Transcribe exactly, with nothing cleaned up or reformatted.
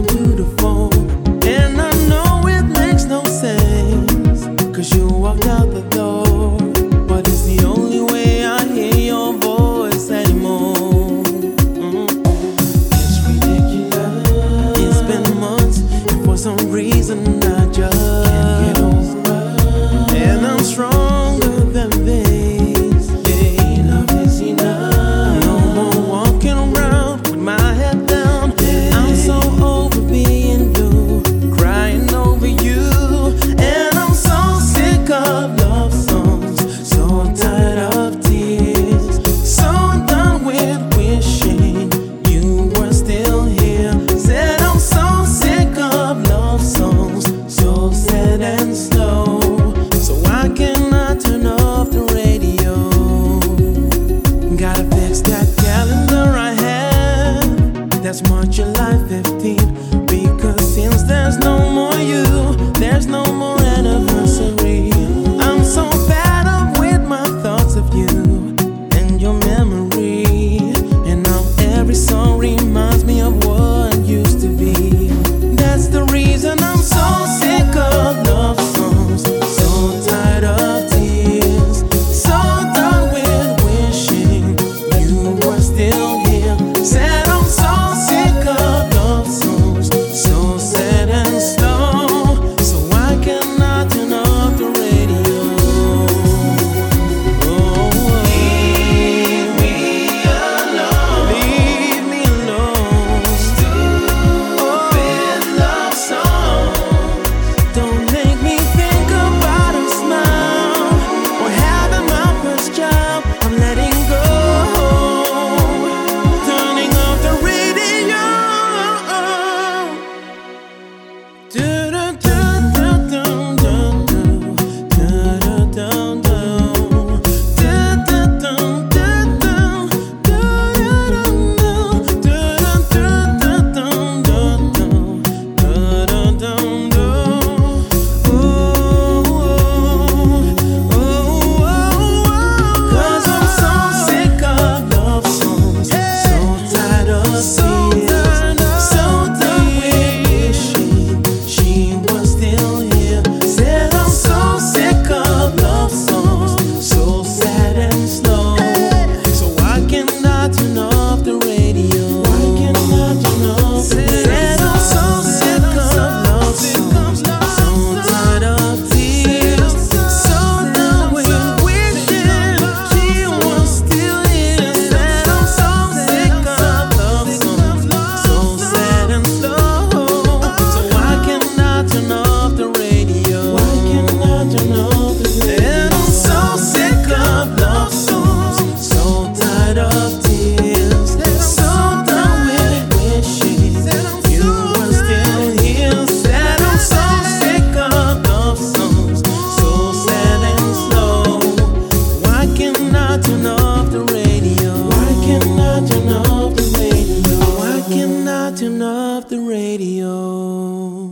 beautiful. And I know it makes no sense, 'cause you walked out the door, but it's the only way I hear your voice anymore. Mm. It's ridiculous. It's been months, and for some reason I just can't get over. And I'm stronger than this. Yeah, enough is enough. No more walking around with my head down. I'm so over being blue, crying over you. And I'm so sick of love songs, so tired of tears, so done with wishing you were still here. Said I'm so sick of love songs, so sad and slow. So I cannot turn off the radio. Gotta fix that calendar I have that's March, July fifteenth. Because since there's no more you, there's no more anniversary. I'm so fed up with my thoughts of you and your memory. And now every song reminds me of what used to be. That's the reason I'm so sick of love songs, so tired of tears, so done with wishing you were still here. Said I'm so sick of love songs, so sad and slow. So I cannot turn off the radio. Oh, leave me alone. Leave me alone. Stupid love songs. Don't make me think about a smile or having my first job. I'm letting go. Turning off the radio. Cause I'm so sick of love songs, so tired of tears, so done with wishing she was still here. Said I'm so sick of love songs, so sad and slow. So I cannot turn off the radio. I cannot turn off the radio. Said I'm so sick of love songs, so tired of tears, so done with wishing she was still here. Said I'm so sick of love songs, so sad and slow. So I cannot turn off the radio. I cannot turn off the radio. And I'm so sick of love songs, so tired of tears, so done with wishing you were still here. Said I'm so sick of love songs, so sad and slow. Why cannot turn off the radio? Why cannot turn off the radio? Why cannot turn off the radio?